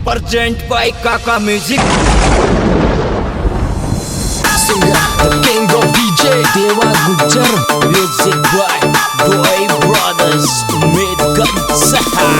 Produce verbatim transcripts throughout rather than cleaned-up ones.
Present by Kaka Music. Singer, the king of D J, Dewa Gujar. Music by Boy Brothers. Umid Gansaha.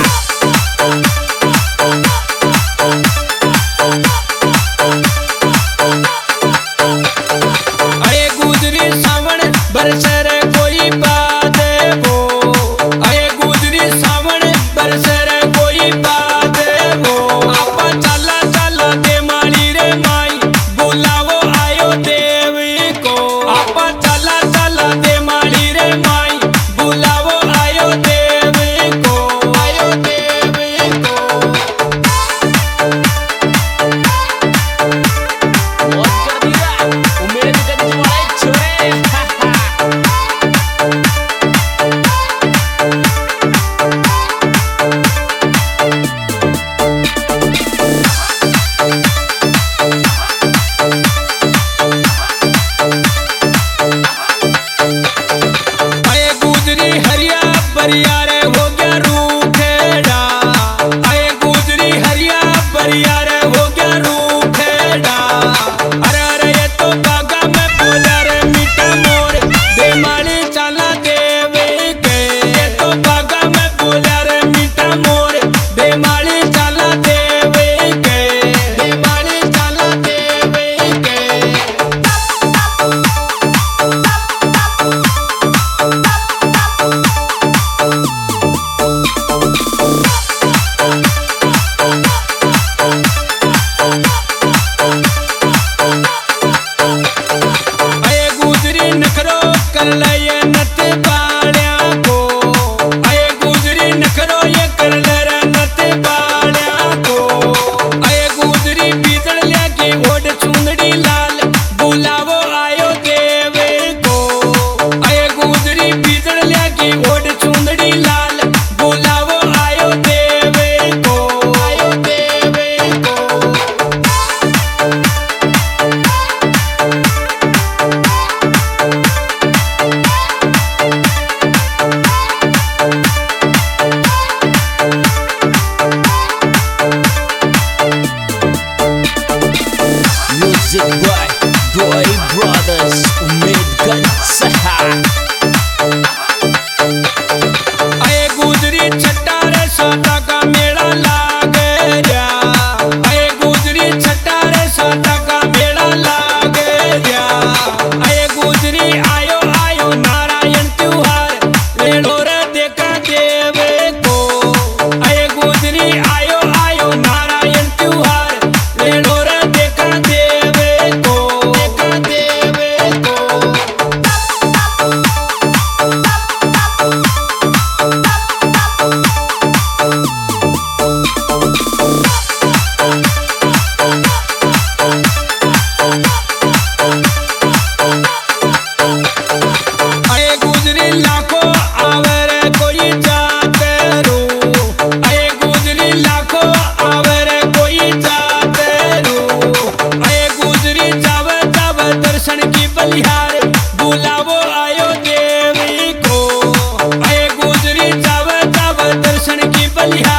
अरे गुजरी सावन बरसर कोई बात वो, अरे गुजरी सावन बरसर कोई बात वो। आपा चला चला दे माली रे माई, बुलावो आयो देवी को। आपा चला चला दे माली रे माई, बुलावो आयो देवी को, आयो देवी को। What कर दिया? उमेद गंज वाले छोरे। अरे गुजरी हरिया बरिया रे हो गया रूखेड़ा। अरे गुजरी हरिया बरिया रे हो गया रूखेड़ा। अरे अरे ये तो बागा में बोला रे मीठा मोर, दे माली चला देवे के। ये तो बागा में बोला रे मीठा मोर, दे माली चला देवे के, दे माली चला देवे के। अये गुजरी नखरो कर ले ये नत बालिया को। अये गुजरी नखरो ये कर ले रे नत बालिया को। अये गुजरी बीजड़ लेके ओढ़ चुंदड़ी लाल, बुलावो आयो देवे को। अये गुजरी बीजड़ लेके ओढ़ चुंदड़ी लाल, बुलावो आयो देवे को, आयो देवे को। Music by Boy Brothers. Umid Gansaha. अये गुजरी छट्टा रे साटा का मेला लाग गया। अये गुजरी छट्टा रे साटा का मेला लाग गया। अये गुजरी आयो आयो नारायण त्योहार, रेणो रे देखा देवे को। अये गुजरी आयो आयो नारायण त्योहार, रेणो रे देखा देवे को, देखा देवे को। अये गुजरी लाखों आवे रे कोई जात रू। अये गुजरी लाखों आवे रे कोई जात रू। अये गुजरी जावे जावे दर्शन की बलिहार, बुलावो आयो देवी को। अये गुजरी जावे जावे दर्शन की बलिहार,